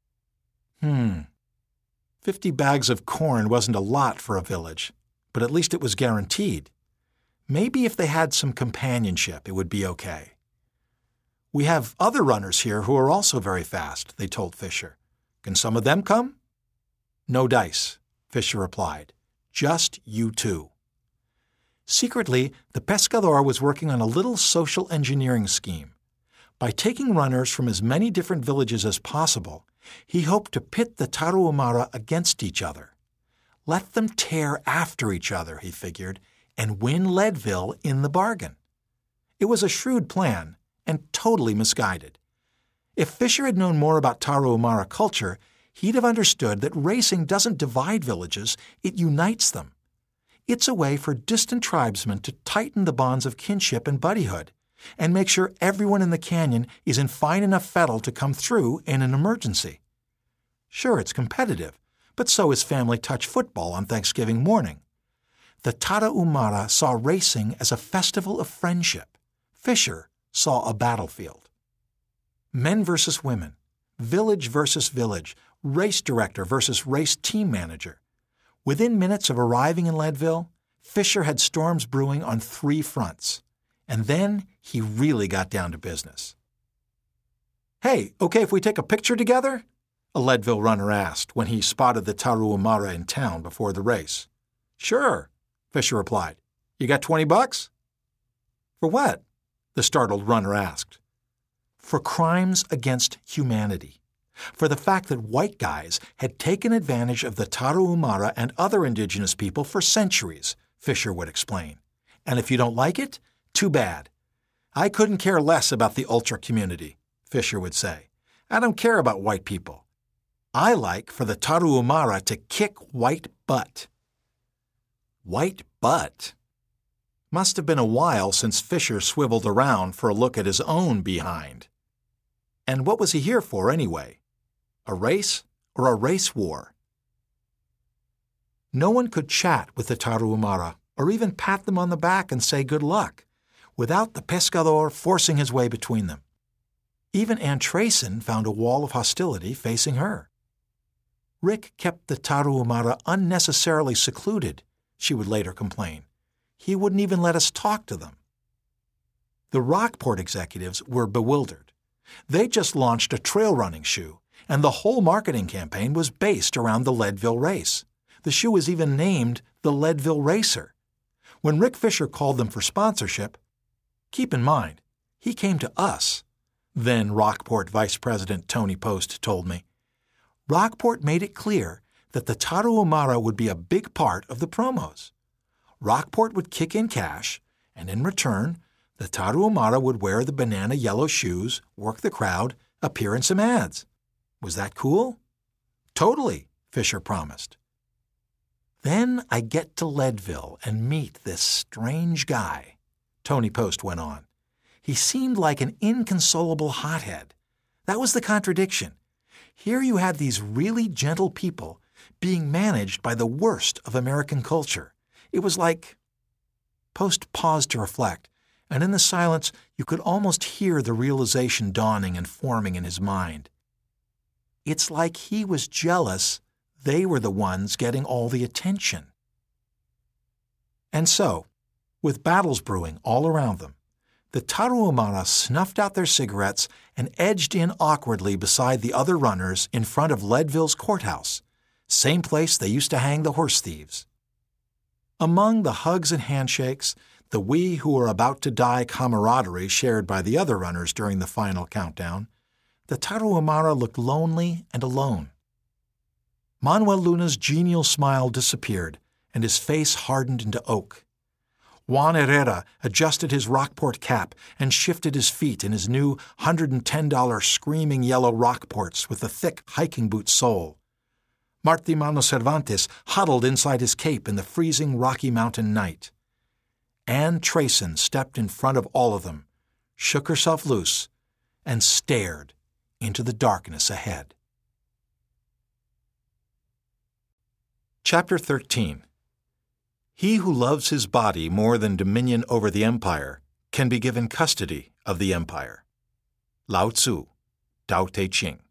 50 bags of corn wasn't a lot for a village, but at least it was guaranteed. Maybe if they had some companionship, it would be okay. "We have other runners here who are also very fast," they told Fisher. "Can some of them come?" "No dice," Fisher replied. "Just you 2. Secretly, the pescador was working on a little social engineering scheme. By taking runners from as many different villages as possible, he hoped to pit the Tarahumara against each other. Let them tear after each other, he figured, and win Leadville in the bargain. It was a shrewd plan and totally misguided. If Fisher had known more about Tarahumara culture, he'd have understood that racing doesn't divide villages, it unites them. It's a way for distant tribesmen to tighten the bonds of kinship and buddyhood, and make sure everyone in the canyon is in fine enough fettle to come through in an emergency. Sure, it's competitive, but so is family touch football on Thanksgiving morning. The Tarahumara saw racing as a festival of friendship. Fisher saw a battlefield. Men versus women, village versus village, race director versus race team manager. Within minutes of arriving in Leadville, Fisher had storms brewing on 3 fronts. And then he really got down to business. "Hey, okay if we take a picture together?" a Leadville runner asked when he spotted the Tarahumara in town before the race. "Sure," Fisher replied. "You got $20? "For what?" the startled runner asked. "For crimes against humanity. For the fact that white guys had taken advantage of the Tarahumara and other indigenous people for centuries," Fisher would explain. "And if you don't like it, too bad. I couldn't care less about the ultra community," Fisher would say. "I don't care about white people. I like for the Tarahumara to kick white butt." White butt? Must have been a while since Fisher swiveled around for a look at his own behind. And what was he here for anyway? A race or a race war? No one could chat with the Tarahumara or even pat them on the back and say good luck without the pescador forcing his way between them. Even Aunt Trayson found a wall of hostility facing her. Rick kept the Tarahumara unnecessarily secluded, she would later complain. He wouldn't even let us talk to them. The Rockport executives were bewildered. They just launched a trail running shoe, and the whole marketing campaign was based around the Leadville race. The shoe was even named the Leadville Racer. When Rick Fisher called them for sponsorship, keep in mind, he came to us, then Rockport Vice President Tony Post told me. Rockport made it clear that the Tarahumara would be a big part of the promos. Rockport would kick in cash, and in return, the Tarahumara would wear the banana yellow shoes, work the crowd, appear in some ads. Was that cool? Totally, Fisher promised. Then I get to Leadville and meet this strange guy, Tony Post went on. He seemed like an inconsolable hothead. That was the contradiction. Here you had these really gentle people being managed by the worst of American culture. It was like... Post paused to reflect, and in the silence you could almost hear the realization dawning and forming in his mind. It's like he was jealous they were the ones getting all the attention. And so, with battles brewing all around them, the Tarahumara snuffed out their cigarettes and edged in awkwardly beside the other runners in front of Leadville's courthouse, same place they used to hang the horse thieves. Among the hugs and handshakes, the we who were about to die camaraderie shared by the other runners during the final countdown, the Tarahumara looked lonely and alone. Manuel Luna's genial smile disappeared, and his face hardened into oak. Juan Herrera adjusted his Rockport cap and shifted his feet in his new $110 screaming yellow Rockports with a thick hiking boot sole. Martimano Cervantes huddled inside his cape in the freezing Rocky Mountain night. Ann Trayson stepped in front of all of them, shook herself loose, and stared into the darkness ahead. Chapter 13. He who loves his body more than dominion over the empire can be given custody of the empire. Lao Tzu, Tao Te Ching.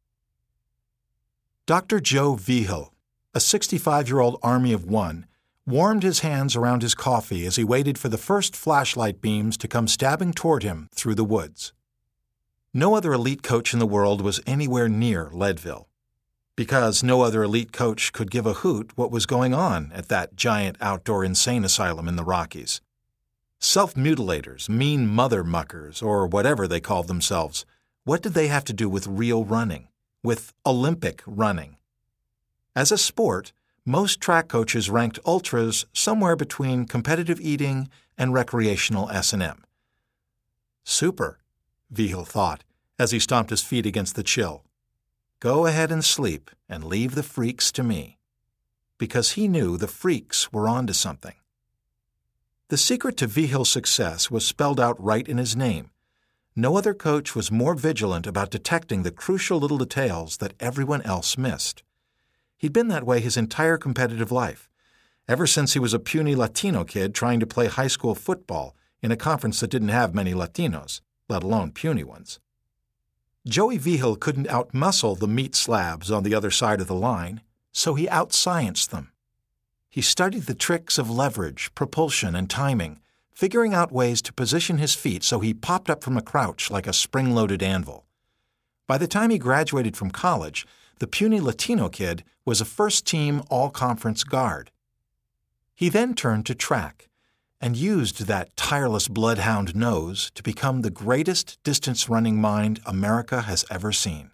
Dr. Joe Vigil, a 65-year-old Army of One, warmed his hands around his coffee as he waited for the first flashlight beams to come stabbing toward him through the woods. No other elite coach in the world was anywhere near Leadville, because no other elite coach could give a hoot what was going on at that giant outdoor insane asylum in the Rockies. Self-mutilators, mean mother muckers, or whatever they called themselves, what did they have to do with real running, with Olympic running? As a sport, most track coaches ranked ultras somewhere between competitive eating and recreational S&M. Super, Vigil thought, as he stomped his feet against the chill. Go ahead and sleep and leave the freaks to me. Because he knew the freaks were onto something. The secret to Vigil's success was spelled out right in his name. No other coach was more vigilant about detecting the crucial little details that everyone else missed. He'd been that way his entire competitive life, ever since he was a puny Latino kid trying to play high school football in a conference that didn't have many Latinos, let alone puny ones. Joey Vigil couldn't outmuscle the meat slabs on the other side of the line, so he outscienced them. He studied the tricks of leverage, propulsion, and timing, figuring out ways to position his feet so he popped up from a crouch like a spring-loaded anvil. By the time he graduated from college, the puny Latino kid was a first-team all-conference guard. He then turned to track and used that tireless bloodhound nose to become the greatest distance-running mind America has ever seen.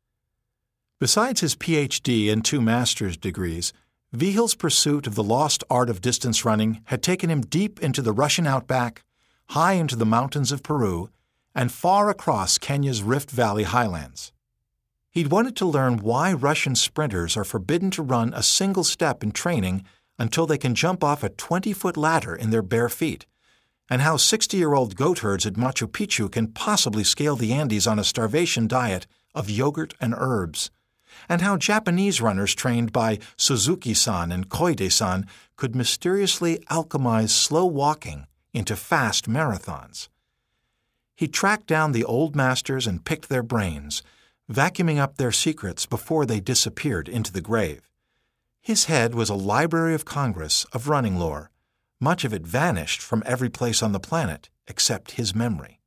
Besides his Ph.D. and 2 master's degrees, Vigil's pursuit of the lost art of distance running had taken him deep into the Russian outback, high into the mountains of Peru, and far across Kenya's Rift Valley highlands. He'd wanted to learn why Russian sprinters are forbidden to run a single step in training until they can jump off a 20-foot ladder in their bare feet, and how 60-year-old goat herds at Machu Picchu can possibly scale the Andes on a starvation diet of yogurt and herbs, and how Japanese runners trained by Suzuki-san and Koide-san could mysteriously alchemize slow walking into fast marathons. He tracked down the old masters and picked their brains, vacuuming up their secrets before they disappeared into the grave. His head was a Library of Congress of running lore. Much of it vanished from every place on the planet except his memory.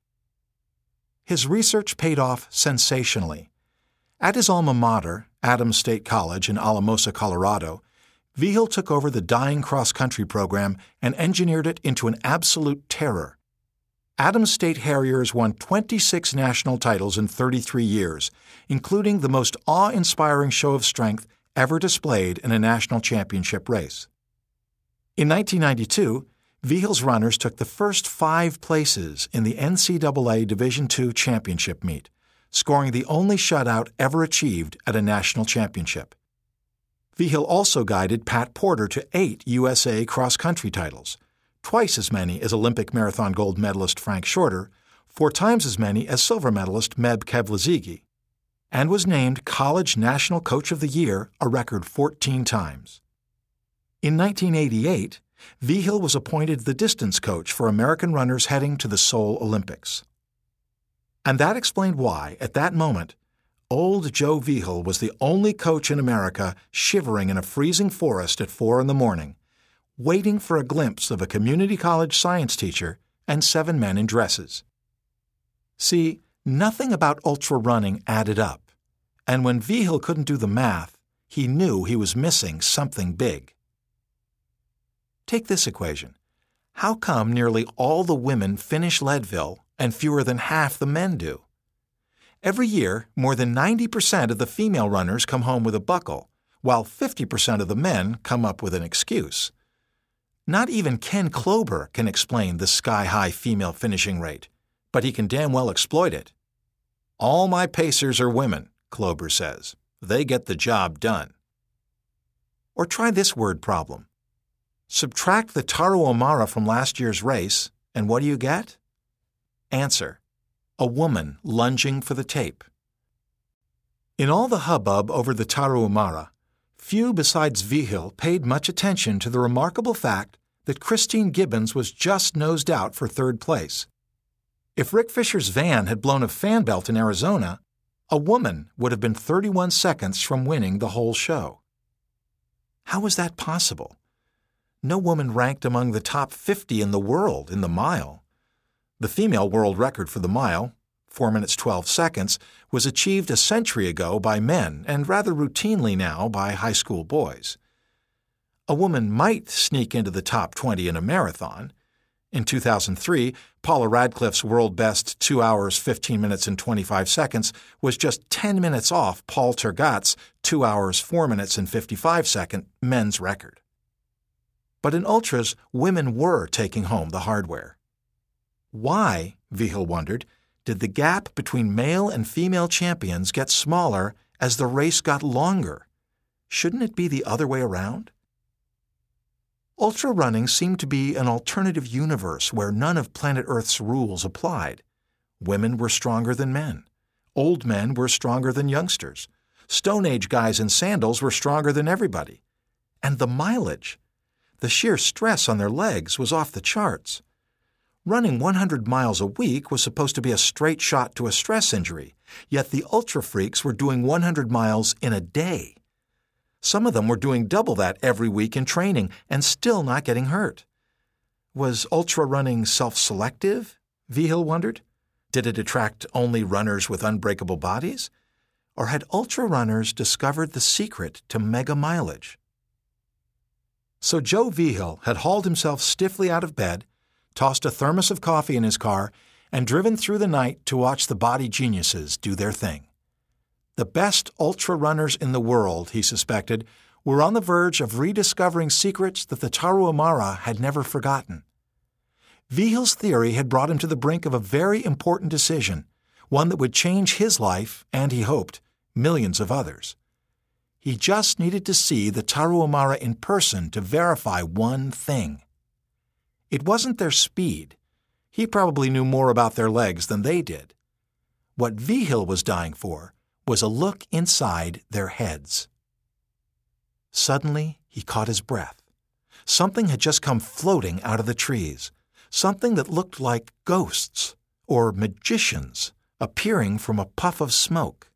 His research paid off sensationally. At his alma mater, Adams State College in Alamosa, Colorado, Vigil took over the dying cross-country program and engineered it into an absolute terror. Adams State Harriers won 26 national titles in 33 years, including the most awe-inspiring show of strength ever displayed in a national championship race. In 1992, Vigil's runners took the first 5 places in the NCAA Division II championship meet, scoring the only shutout ever achieved at a national championship. Vigil also guided Pat Porter to 8 USA cross-country titles, twice as many as Olympic marathon gold medalist Frank Shorter, 4 times as many as silver medalist Meb Keflezighi, and was named College National Coach of the Year a record 14 times. In 1988, Vigil was appointed the distance coach for American runners heading to the Seoul Olympics. And that explained why, at that moment, old Joe Vigil was the only coach in America shivering in a freezing forest at 4 a.m, waiting for a glimpse of a community college science teacher and 7 men in dresses. See, nothing about ultra running added up, and when Vigil couldn't do the math, he knew he was missing something big. Take this equation. How come nearly all the women finish Leadville and fewer than half the men do? Every year, more than 90% of the female runners come home with a buckle, while 50% of the men come up with an excuse. Not even Ken Klober can explain the sky-high female finishing rate, but he can damn well exploit it. "All my pacers are women," Klober says. "They get the job done." Or try this word problem. Subtract the Tarahumara from last year's race, and what do you get? Answer: a woman lunging for the tape. In all the hubbub over the Tarahumara, few besides Vigil paid much attention to the remarkable fact that Christine Gibbons was just nosed out for 3rd place. If Rick Fisher's van had blown a fan belt in Arizona, a woman would have been 31 seconds from winning the whole show. How was that possible? No woman ranked among the top 50 in the world in the mile. The female world record for the mile, 4 minutes 12 seconds, was achieved a century ago by men and rather routinely now by high school boys. A woman might sneak into the top 20 in a marathon. In 2003, Paula Radcliffe's world best 2 hours, 15 minutes, and 25 seconds was just 10 minutes off Paul Tergat's 2 hours, 4 minutes, and 55-second men's record. But in ultras, women were taking home the hardware. Why, Vigil wondered, did the gap between male and female champions get smaller as the race got longer? Shouldn't it be the other way around? Ultra running seemed to be an alternative universe where none of planet Earth's rules applied. Women were stronger than men. Old men were stronger than youngsters. Stone Age guys in sandals were stronger than everybody. And the mileage, the sheer stress on their legs was off the charts. Running 100 miles a week was supposed to be a straight shot to a stress injury, yet the ultra freaks were doing 100 miles in a day. Some of them were doing double that every week in training and still not getting hurt. Was ultra running self-selective? Vigil wondered. Did it attract only runners with unbreakable bodies? Or had ultra runners discovered the secret to mega mileage? So Joe Vigil had hauled himself stiffly out of bed, tossed a thermos of coffee in his car, and driven through the night to watch the body geniuses do their thing. The best ultra-runners in the world, he suspected, were on the verge of rediscovering secrets that the Tarahumara had never forgotten. Vigil's theory had brought him to the brink of a very important decision, one that would change his life, and he hoped, millions of others. He just needed to see the Tarahumara in person to verify one thing. It wasn't their speed. He probably knew more about their legs than they did. What Vigil was dying for was a look inside their heads. Suddenly, he caught his breath. Something had just come floating out of the trees, something that looked like ghosts or magicians appearing from a puff of smoke.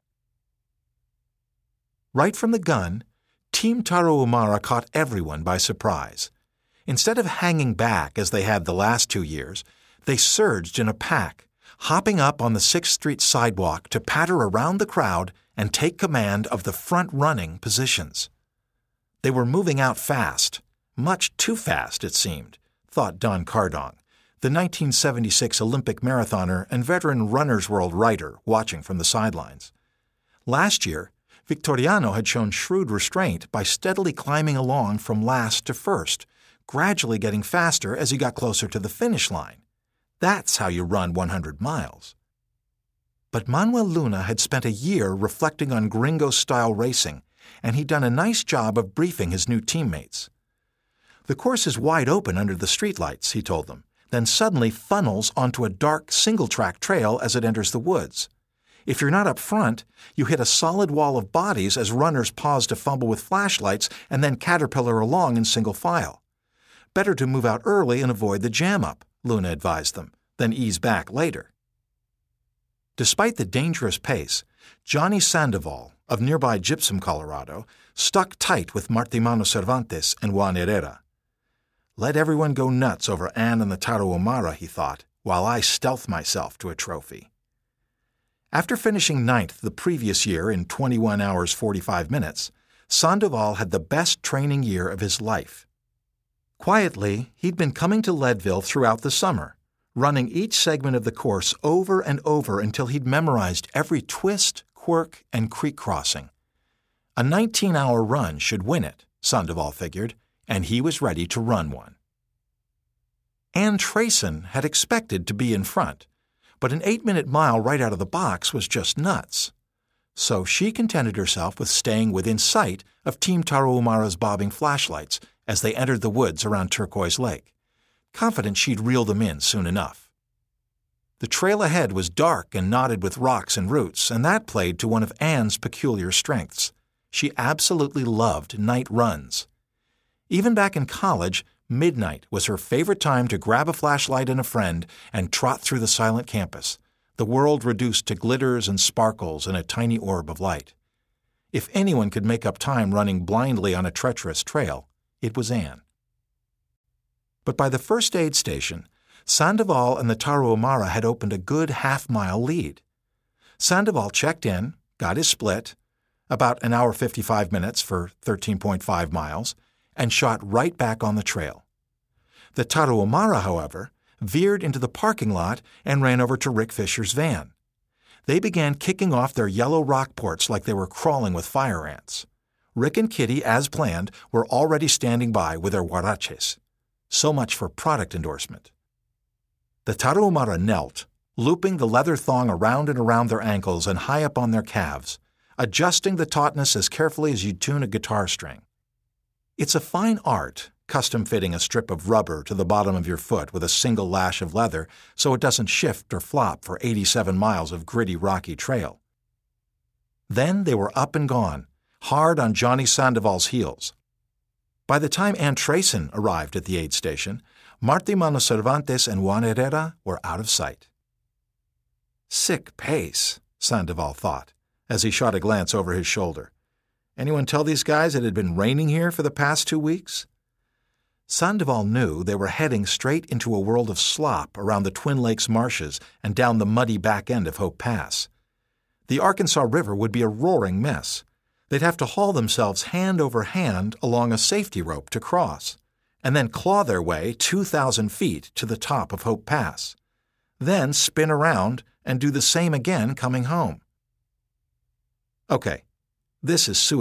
Right from the gun, Team Tarahumara caught everyone by surprise. Instead of hanging back as they had the last 2 years, they surged in a pack, hopping up on the 6th Street sidewalk to patter around the crowd and take command of the front-running positions. They were moving out fast, much too fast, it seemed, thought Don Cardong, the 1976 Olympic marathoner and veteran Runner's World writer watching from the sidelines. Last year, Victoriano had shown shrewd restraint by steadily climbing along from last to first, gradually getting faster as he got closer to the finish line. That's how you run 100 miles. But Manuel Luna had spent a year reflecting on gringo-style racing, and he'd done a nice job of briefing his new teammates. The course is wide open under the streetlights, he told them, then suddenly funnels onto a dark single-track trail as it enters the woods. If you're not up front, you hit a solid wall of bodies as runners pause to fumble with flashlights and then caterpillar along in single file. Better to move out early and avoid the jam-up, Luna advised them, then ease back later. Despite the dangerous pace, Johnny Sandoval, of nearby Gypsum, Colorado, stuck tight with Martimano Cervantes and Juan Herrera. Let everyone go nuts over Ann and the Tarahumara, he thought, while I stealth myself to a trophy. After finishing 9th the previous year in 21 hours 45 minutes, Sandoval had the best training year of his life. Quietly, he'd been coming to Leadville throughout the summer, running each segment of the course over and over until he'd memorized every twist, quirk, and creek crossing. A 19-hour run should win it, Sandoval figured, and he was ready to run one. Ann Trayson had expected to be in front, but an 8-minute mile right out of the box was just nuts. So she contented herself with staying within sight of Team Tarahumara's bobbing flashlights as they entered the woods around Turquoise Lake, confident she'd reel them in soon enough. The trail ahead was dark and knotted with rocks and roots, and that played to one of Ann's peculiar strengths. She absolutely loved night runs. Even back in college, midnight was her favorite time to grab a flashlight and a friend and trot through the silent campus, the world reduced to glitters and sparkles in a tiny orb of light. If anyone could make up time running blindly on a treacherous trail, it was Ann. But by the first aid station, Sandoval and the Tarahumara had opened a good half-mile lead. Sandoval checked in, got his split, about an hour 55 minutes for 13.5 miles, and shot right back on the trail. The Tarahumara, however, veered into the parking lot and ran over to Rick Fisher's van. They began kicking off their yellow rock ports like they were crawling with fire ants. Rick and Kitty, as planned, were already standing by with their huaraches. So much for product endorsement. The Tarahumara knelt, looping the leather thong around and around their ankles and high up on their calves, adjusting the tautness as carefully as you'd tune a guitar string. It's a fine art, custom-fitting a strip of rubber to the bottom of your foot with a single lash of leather so it doesn't shift or flop for 87 miles of gritty, rocky trail. Then they were up and gone, hard on Johnny Sandoval's heels. By the time Ann Trayson arrived at the aid station, Martimano Cervantes and Juan Herrera were out of sight. Sick pace, Sandoval thought, as he shot a glance over his shoulder. Anyone tell these guys it had been raining here for the past 2 weeks? Sandoval knew they were heading straight into a world of slop around the Twin Lakes marshes and down the muddy back end of Hope Pass. The Arkansas River would be a roaring mess. They'd have to haul themselves hand over hand along a safety rope to cross, and then claw their way 2,000 feet to the top of Hope Pass, then spin around and do the same again coming home. Okay, this is suicide.